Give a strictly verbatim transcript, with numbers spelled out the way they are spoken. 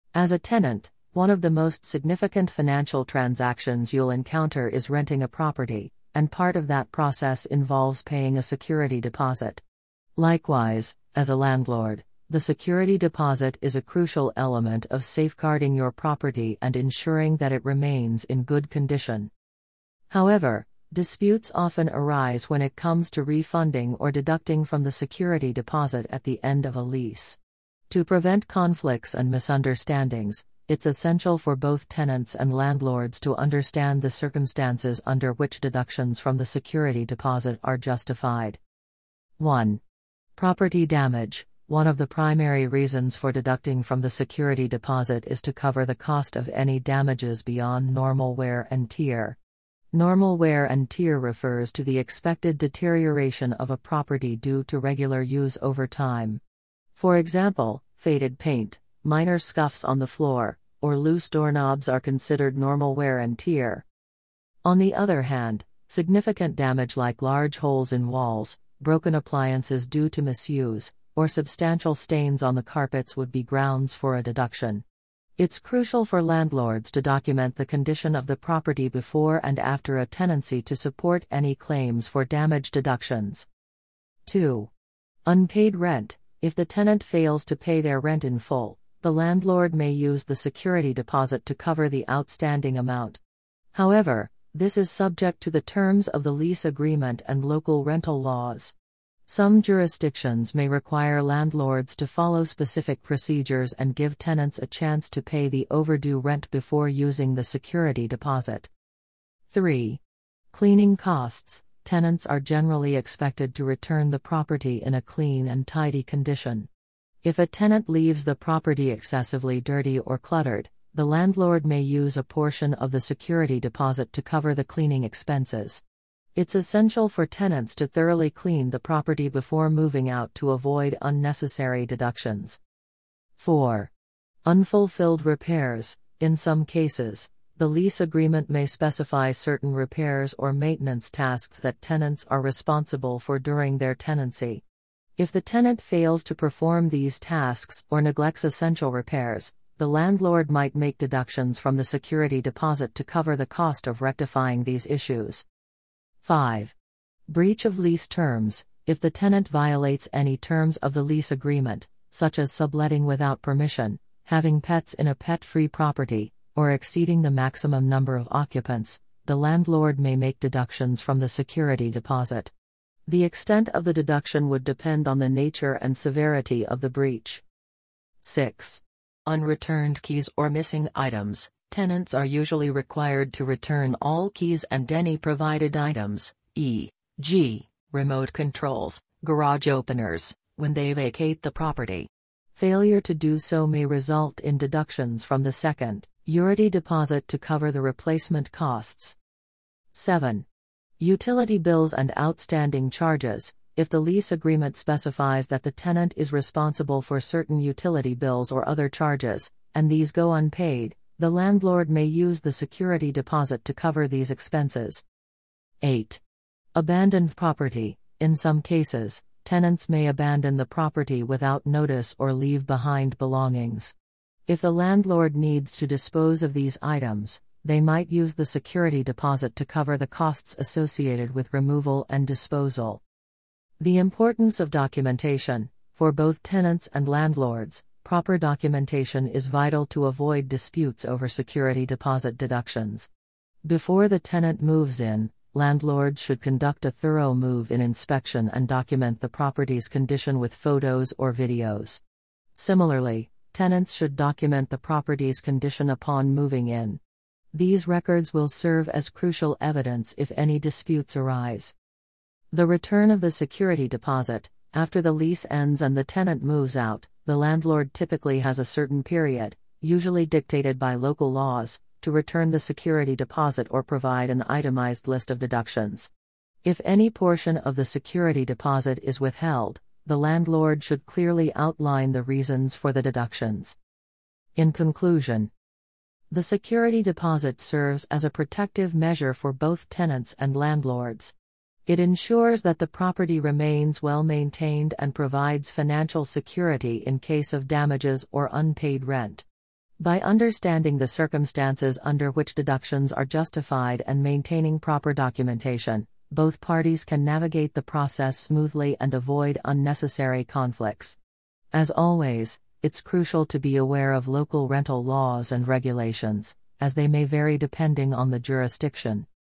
As a tenant, one of the most significant financial transactions you'll encounter is renting a property, and part of that process involves paying a security deposit. Likewise, as a landlord, the security deposit is a crucial element of safeguarding your property and ensuring that it remains in good condition. However, disputes often arise when it comes to refunding or deducting from the security deposit at the end of a lease. To prevent conflicts and misunderstandings, it's essential for both tenants and landlords to understand the circumstances under which deductions from the security deposit are justified. one. Property damage. One of the primary reasons for deducting from the security deposit is to cover the cost of any damages beyond normal wear and tear. Normal wear and tear refers to the expected deterioration of a property due to regular use over time. For example, faded paint, minor scuffs on the floor, or loose doorknobs are considered normal wear and tear. On the other hand, significant damage like large holes in walls, broken appliances due to misuse, or substantial stains on the carpets would be grounds for a deduction. It's crucial for landlords to document the condition of the property before and after a tenancy to support any claims for damage deductions. two. Unpaid rent. If the tenant fails to pay their rent in full, the landlord may use the security deposit to cover the outstanding amount. However, this is subject to the terms of the lease agreement and local rental laws. Some jurisdictions may require landlords to follow specific procedures and give tenants a chance to pay the overdue rent before using the security deposit. three. Cleaning costs. Tenants are generally expected to return the property in a clean and tidy condition. If a tenant leaves the property excessively dirty or cluttered, the landlord may use a portion of the security deposit to cover the cleaning expenses. It's essential for tenants to thoroughly clean the property before moving out to avoid unnecessary deductions. four. Unfulfilled repairs. In some cases, the lease agreement may specify certain repairs or maintenance tasks that tenants are responsible for during their tenancy. If the tenant fails to perform these tasks or neglects essential repairs, the landlord might make deductions from the security deposit to cover the cost of rectifying these issues. five. Breach of lease terms. If the tenant violates any terms of the lease agreement, such as subletting without permission, having pets in a pet-free property, or exceeding the maximum number of occupants, the landlord may make deductions from the security deposit. The extent of the deduction would depend on the nature and severity of the breach. six. Unreturned keys or missing items. Tenants are usually required to return all keys and any provided items, for example, remote controls, garage openers, when they vacate the property. Failure to do so may result in deductions from the security deposit to cover the replacement costs. seven. Utility bills and outstanding charges. If the lease agreement specifies that the tenant is responsible for certain utility bills or other charges, and these go unpaid, the landlord may use the security deposit to cover these expenses. eight. Abandoned property. In some cases, tenants may abandon the property without notice or leave behind belongings. If the landlord needs to dispose of these items, they might use the security deposit to cover the costs associated with removal and disposal. The importance of documentation. For both tenants and landlords, proper documentation is vital to avoid disputes over security deposit deductions. Before the tenant moves in, landlords should conduct a thorough move-in inspection and document the property's condition with photos or videos. Similarly, tenants should document the property's condition upon moving in. These records will serve as crucial evidence if any disputes arise. The return of the security deposit. After the lease ends and the tenant moves out, the landlord typically has a certain period, usually dictated by local laws, to return the security deposit or provide an itemized list of deductions. If any portion of the security deposit is withheld, the landlord should clearly outline the reasons for the deductions. In conclusion, the security deposit serves as a protective measure for both tenants and landlords. It ensures that the property remains well maintained and provides financial security in case of damages or unpaid rent. By understanding the circumstances under which deductions are justified and maintaining proper documentation, both parties can navigate the process smoothly and avoid unnecessary conflicts. As always, it's crucial to be aware of local rental laws and regulations, as they may vary depending on the jurisdiction.